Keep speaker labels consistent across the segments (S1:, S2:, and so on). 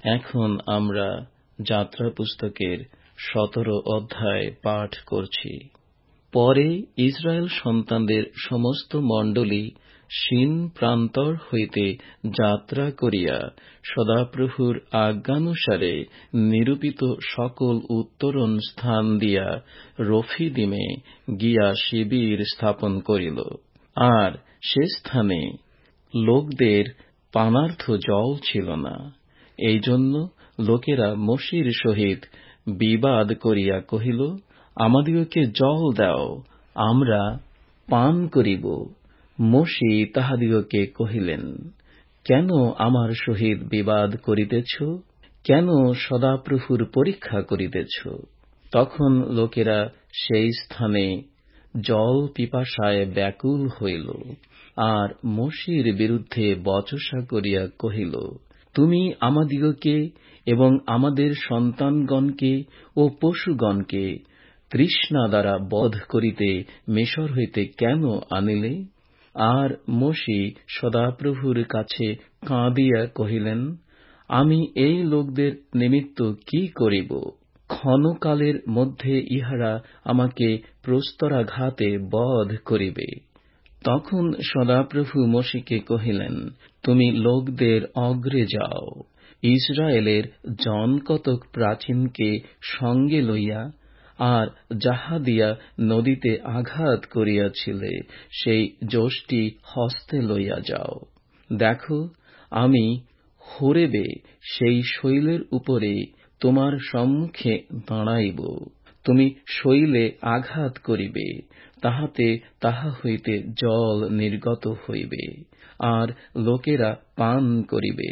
S1: এখন আমরা যাত্রা পুস্তকের 17 অধ্যায় পাঠ করছি। পরে ইসরায়েল সন্তানদের সমস্ত মণ্ডলী সিন প্রান্তর হইতে যাত্রা করিয়া সদাপ্রভুর আজ্ঞানুসারে নিরূপিত সকল উত্তরণ স্থান দিয়া রফিদিমে গিয়া শিবির স্থাপন করিল। আর সে স্থানে লোকদের পানার্থ জল ছিল না। এই জন্য লোকেরা মোশির সহিত বিবাদ করিয়া কহিল, আমাদিগকে জল দাও, আমরা পান করিব। মোশি তাহাদিগকে কহিলেন, কেন আমার সহিত বিবাদ করিতেছ? কেন সদাপ্রভুর পরীক্ষা করিতেছ? তখন লোকেরা সেই স্থানে জল পিপাসায় ব্যাকুল হইল, আর মোশির বিরুদ্ধে বচসা করিয়া কহিল, তুমি আমাদিগকে এবং আমাদের সন্তানগণকে ও পশুগণকে তৃষ্ণা দ্বারা বধ করিতে মিশর হইতে কেন আনিলে? আর মোশি সদাপ্রভুর কাছে কাঁদিয়া কহিলেন, আমি এই লোকদের নিমিত্ত কি করিব? ক্ষণকালের মধ্যে ইহারা আমাকে প্রস্তরাঘাতে বধ করিবে। তখন সদাপ্রভু মোশিকে কহিলেন, তুমি লোকদের অগ্রে যাও, ইসরায়েলের জনকতক প্রাচীনকে সঙ্গে লইয়া, আর যাহা দিয়া নদীতে আঘাত করিয়াছিলে সেই যষ্টি হস্তে লইয়া যাও। দেখো, আমি হোরেবে সেই শৈলের উপরে তোমার সম্মুখে দাঁড়াইব। তুমি শৈলে আঘাত করিবে, তাহাতে তাহা হইতে জল নির্গত হইবে, আর লোকেরা পান করিবে।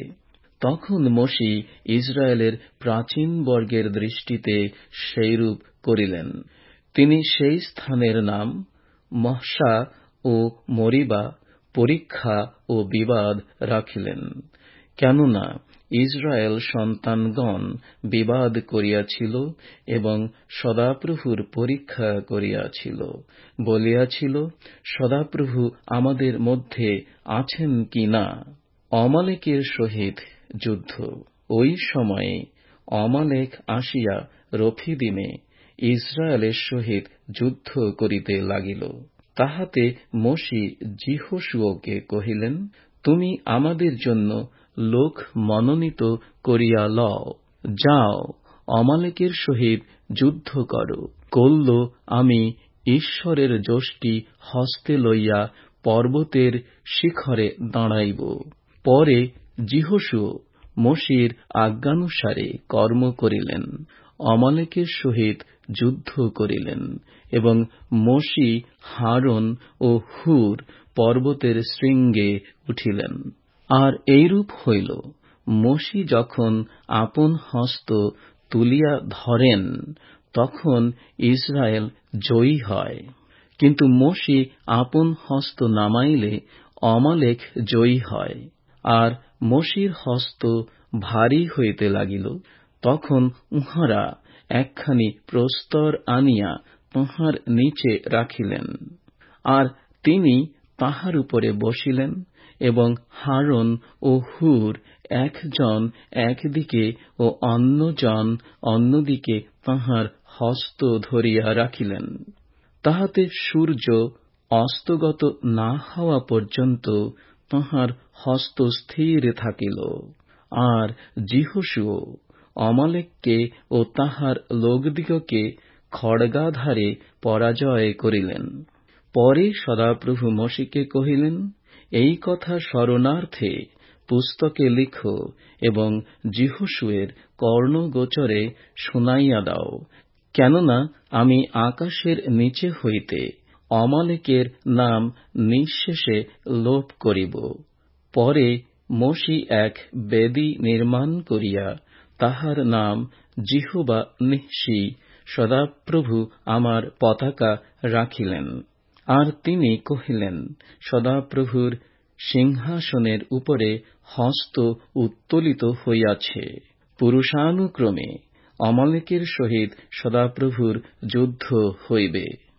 S1: তখন মোশি ইসরায়েলের প্রাচীনবর্গের দৃষ্টিতে সেইরূপ করিলেন। তিনি সেই স্থানের নাম মহসা ও মরিবা, পরীক্ষা ও বিবাদ রাখিলেন। কেননা ইসরায়েল সন্তানগণ বিবাদ করিয়াছিল এবং সদাপ্রভুর পরীক্ষা করিয়াছিল, বলিয়াছিল, সদাপ্রভু আমাদের মধ্যে আছেন কি না। অমালেকের সহিত যুদ্ধ। ওই সময়ে অমালেক আসিয়া রফিদিমে ইসরায়েলের সহিত যুদ্ধ করিতে লাগিল। তাহাতে মোশি যিহোশুয়াকে কহিলেন, তুমি আমাদের জন্য লোক মনোনীত করিয়া লও, যাও, অমালেকের সহিত যুদ্ধ করো। কল্য আমি ঈশ্বরের যষ্টি হস্তে লইয়া পর্বতের শিখরে দাঁড়াইব। পরে যিহোশুয় মোশির আজ্ঞানুসারে কর্ম করিলেন, অমালেকের সহিত যুদ্ধ করিলেন, এবং মোশি, হারন ও হুর পর্বতের শৃঙ্গে উঠিলেন। আর এইরূপ হইল, মোশি যখন আপন হস্ত তুলিয়া ধরেন, তখন ইসরায়েল জয়ী হয়। কিন্তু মোশি আপন হস্ত নামাইলে অমালেক জয়ী হয়। আর মোশির হস্ত ভারী হইতে লাগিল, তখন উহারা একখানি প্রস্তর আনিয়া তাহার নিচে রাখিলেন। আর তিনি তাহার উপরে বসিলেন, এবং হারন ও হুর একজন একদিকে ও অন্যজন অন্যদিকে তাহার হস্ত ধরিয়া রাখিলেন। তাহাতে সূর্য অস্তগত না হওয়া পর্যন্ত তাহার হস্ত স্থির থাকিল। আর যিহোশুয় অমালেককে ও তাহার লোকদিগকে খড়গাধারে পরাজয় করিলেন। পরে সদাপ্রভু মোশিকে কহিলেন, এই কথা স্মরণার্থে পুস্তকে লিখো এবং যিহোশুয়ের কর্ণগোচরে শুনাইয়া দাও, কেননা আমি আকাশের নিচে হইতে অমালেকের নাম নিঃশেষে লোপ করিব। পরে মোশি এক বেদী নির্মাণ করিয়া তাহার নাম জিহোবা নিঃসি, সদাপ্রভু আমার পতাকা রাখিলেন। আর তিনি কহিলেন, সদাপ্রভুর সিংহাসনের উপরে হস্ত উত্তোলিত হইয়াছে। পুরুষানুক্রমে অমালেকের সহিত সদাপ্রভুর যুদ্ধ হইবে।